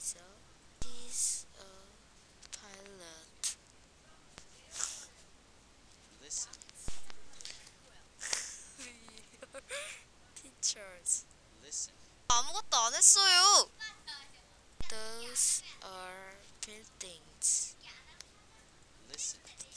So he's a pilot. Listen, Teachers. listen, 아무것도 안 했어요. Those are buildings. listen.